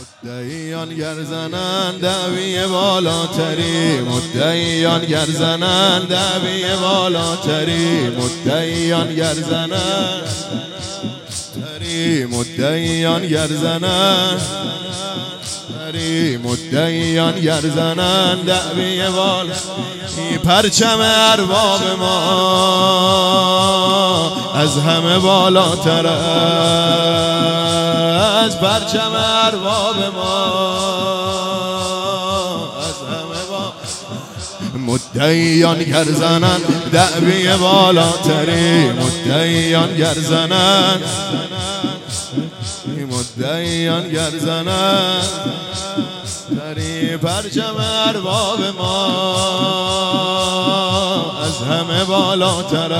مدعیان گر زنند دعوی بالاتری، مدعیان گر زنند دعوی بالاتری، مدعیان گر زنند مدعیان گر زنند مدعیان گر زنند دعوی بالاتری، پرچم ارباب ما از همه بالاتر است، پرچم ارباب ما از همه مدعیان گر زنند دعوی بالاتری، مدعیان گر زنند مدعیان گر زنند پرچم ارباب ما از همه بالاتر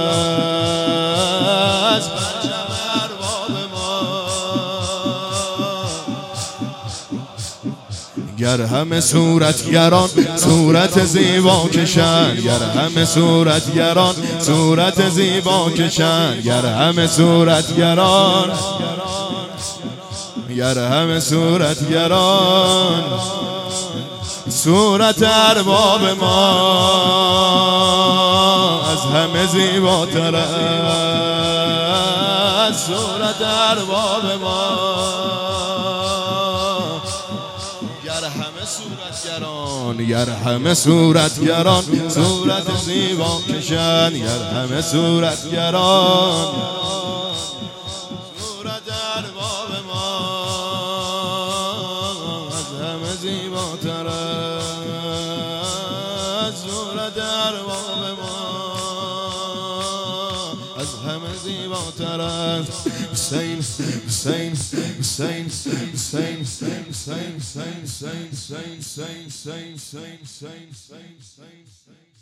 است، پرچم ارباب ما. گر همه صورتگران صورت زیبا کشند، گر همه صورتگران صورت زیبا کشند، گر همه صورتگران گر همه صورتگران صورت ارباب ما از همه زیباتر است، صورت ارباب ما. گر همه صورتگران گر همه صورتگران صورت زیبا کشند، گر همه صورتگران صورت ارباب ما از همه زیباتر است، صورت ارباب ما از همه زیباتر است. حسین حسین حسین حسین حسین حسین حسین حسین حسین حسین حسین حسین حسین